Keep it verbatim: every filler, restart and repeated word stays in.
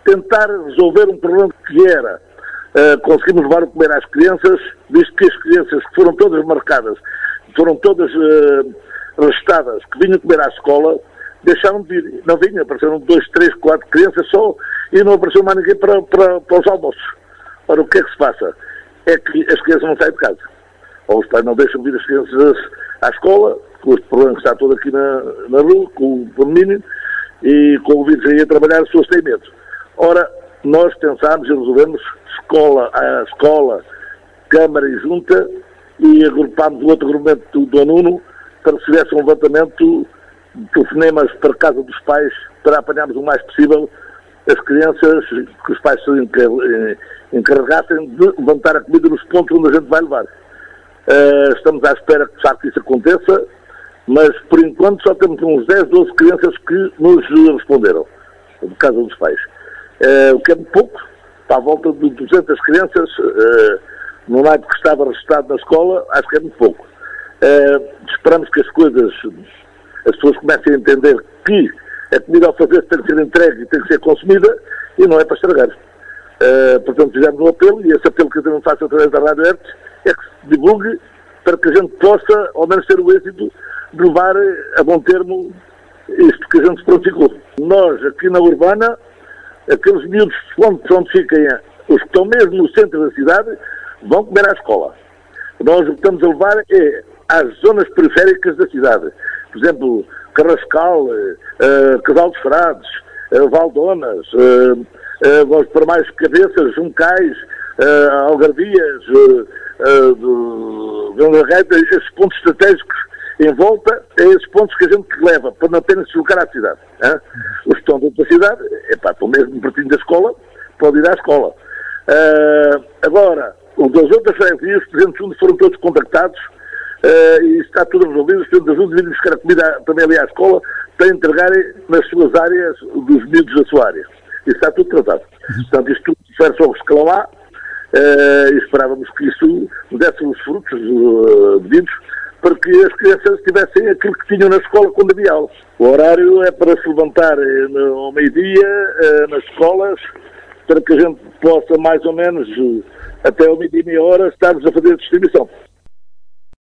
tentar resolver um problema que era uh, conseguimos levar o comer às crianças, visto que as crianças que foram todas marcadas, foram todas uh, registadas, que vinham comer à escola, deixaram de vir. Não vinham, apareceram dois, três, quatro crianças só e não apareceu mais ninguém para, para, para os almoços. Ora, o que é que se passa? É que as crianças não saem de casa. Ou os pais não deixam vir as crianças à escola, com este problema que está todo aqui na, na rua, com o condomínio, e com o vírus aí a trabalhar, as pessoas têm medo. Ora, nós pensámos e resolvemos escola a escola, Câmara e Junta, e agrupámos o outro agrupamento do, do Anuno para que se fizesse um levantamento de telefonemas para a casa dos pais, para apanharmos o mais possível as crianças, que os pais se encarregassem de levantar a comida nos pontos onde a gente vai levar. Uh, estamos à espera que de facto isso aconteça, mas por enquanto só temos uns dez, doze crianças que nos responderam, de casa dos pais. Uh, o que é muito pouco, para a volta de duzentas crianças, uh, no naipe que estava registrado na escola, acho que é muito pouco. Uh, esperamos que as coisas, as pessoas comecem a entender que a comida ao fazer tem que ser entregue e tem que ser consumida e não é para estragar. Uh, portanto, fizemos um apelo, e esse apelo que eu também faço através da Rádio Hertz é que se divulgue para que a gente possa, ao menos, ter o êxito de levar a bom termo isto que a gente se prontificou. Nós, aqui na Urbana, aqueles miúdos onde, onde fiquem, os que estão mesmo no centro da cidade, vão comer à escola. Nós o que estamos a levar é às zonas periféricas da cidade. Por exemplo, Carrascal, uh, Casal dos Frades, uh, Valdonas, uh, uh, vamos para mais Cabeças, Juncais, uh, Algarvias, uh, uh, Gangarreta, esses pontos estratégicos em volta, é esses pontos que a gente leva, para não apenas se deslocar à cidade. Hein? Os que estão dentro da cidade, epá, estão mesmo pertinho da escola, podem ir à escola. Uh, agora, os das outras freguesias, os presidentes onde foram todos contactados, uh, e está tudo resolvido, os presidentes das onde virem buscar a comida também ali à escola, para entregarem nas suas áreas dos miúdos da sua área. Isso está tudo tratado. Portanto, isto tudo fere sobre o escalão lá, uh, e esperávamos que isso desse os frutos uh, devidos, para que as crianças tivessem aquilo que tinham na escola quando havia aula. O horário é para se levantar ao meio-dia uh, nas escolas, para que a gente possa, mais ou menos, até ao meio-dia e meia hora, estarmos a fazer a distribuição.